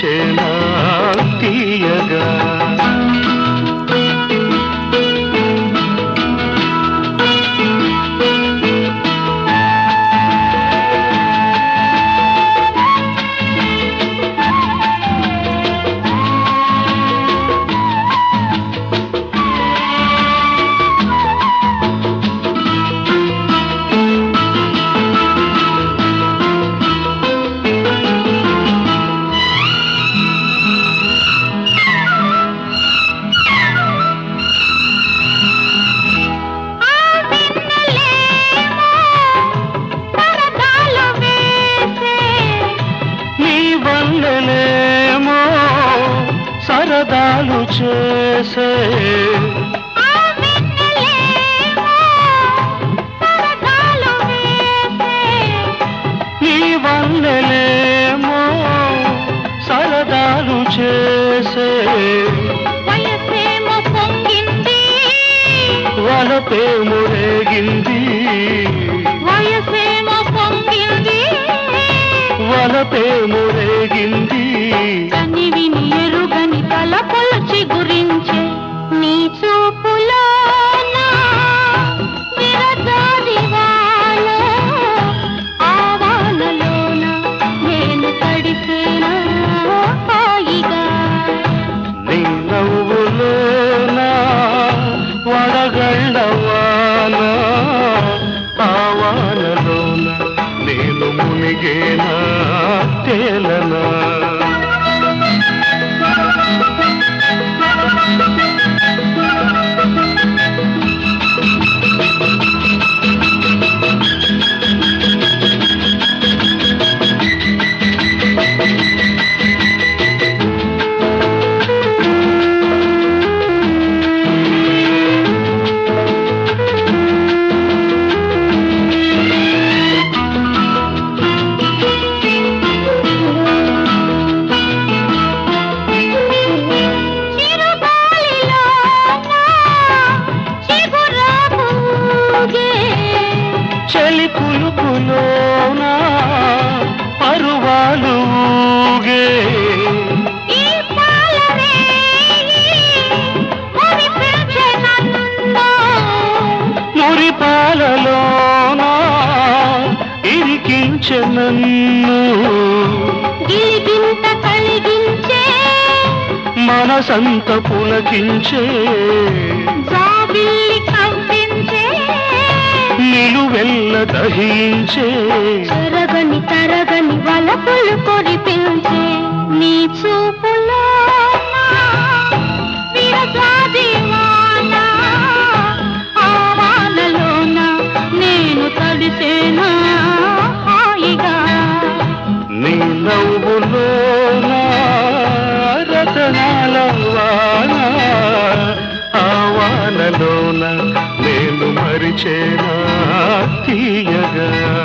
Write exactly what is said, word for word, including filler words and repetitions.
మరిచేనా తీయగా. సరదాలు చేసే నీ వల్లెలేమో సరదాలు చేసే వయసేమో పొంగింది వలపేమో రేగింది వయసేమో పొంగింది వలపేమో రేగింది కనివిని ఎరుగని తలపులు చిగురించే నీ చూపులో విరజాది వాన ఆవానలోన నేను తడిసేనా హాయిగా. నీ నవ్వులోన వడగళ్ళవాన ఆవానలోన నేను మునిగేనా తేలనా. చలి పులుపులోన పరువాలు ఊగే ఈ పాలరేయి మురిపించే నన్ను మురిపాలలోన ఇరికించె నన్ను గిలిగింత కలిగించే మనసంత పులకించే జాబిల్లి కవ్వించే నిలువెల్ల దహించే చెరగని తరగని వలపులు కొరిపించే నీ చూపులో విరజాది వాన ఆవానలోన నేను తడిసేనా హాయిగా. నీ నవ్వులోన రతనాల వాన ఆవానలోన నేను మరిచేనా తీయగా.